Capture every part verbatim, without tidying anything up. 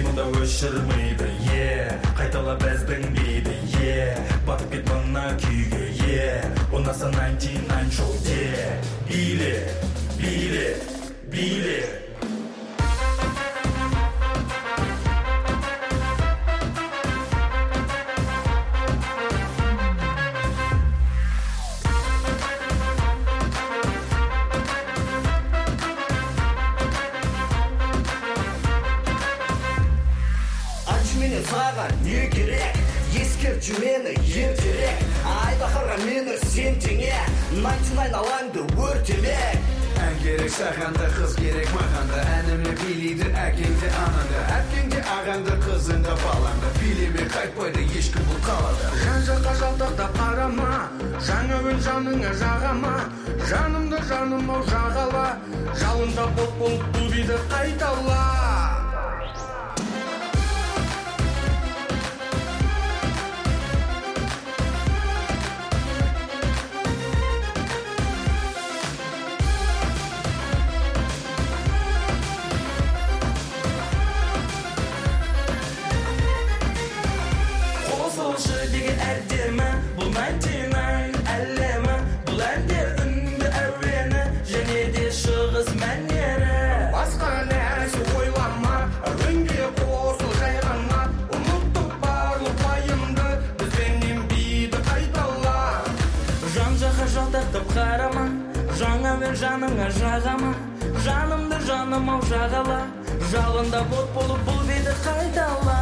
мұнда өшірмейді, е қайтала біздің биді, е батып кет мына күйге, е ұнаса ninety nine шоу, е биле, биле, биле. Менен саған не керек, ескертші мені ертерек, айбақарға мені сен теңе, ninety nine алаңды өртелек. Ән керек сағанда, қыз керек мағанда, әніме билейді әкеңді анаңды, әкеңде ағаңды, қызыңды балаңды, билеме қайтпайды ешкім бұл қалада. Жан-жаққа жалтақтап қарама, жаңа өн жаныңа жағама, жанымды жаным ау жағала, жалында боп болып бұл биді қайтала. Бұл ninety nine әлемі, бұл әнде үнді әуені, және де шығыс мәнері. Басқа нәрсе ойлама, үнге қосыл жайғанма, ұмыттық барлық пайымды, бізбенен биді қайтала. Жан-жаққа жалтақтап қарама, жаңа өн жаныңа жағама, жанымды жаным ау жағала, жалында от болып бұл биді қайтала.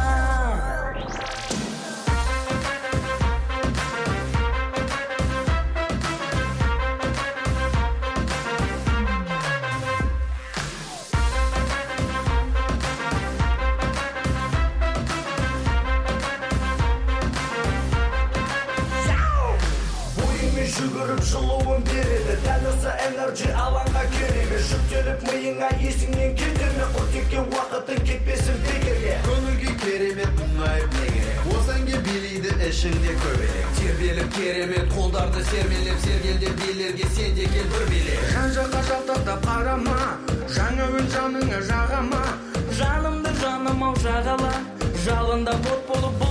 Жүгіріп жылуын береді, дәл осы энерджи алаңға керегі, жүктеліп миыңа есіңнен кетірме, құртекке уақытың кетпесін бекерге. Көңілге керемет мұңайып не керек, осы әнге билейді ішіңде көбелек, тербеліп керемет қолдарды сермелеп, сергелдеп билерге сен де кел бір биле. Жан-жаққа жалтақтап қарама, жаңа өн жаныңа жағама, жанымды жаным ау жағала, жалында от болып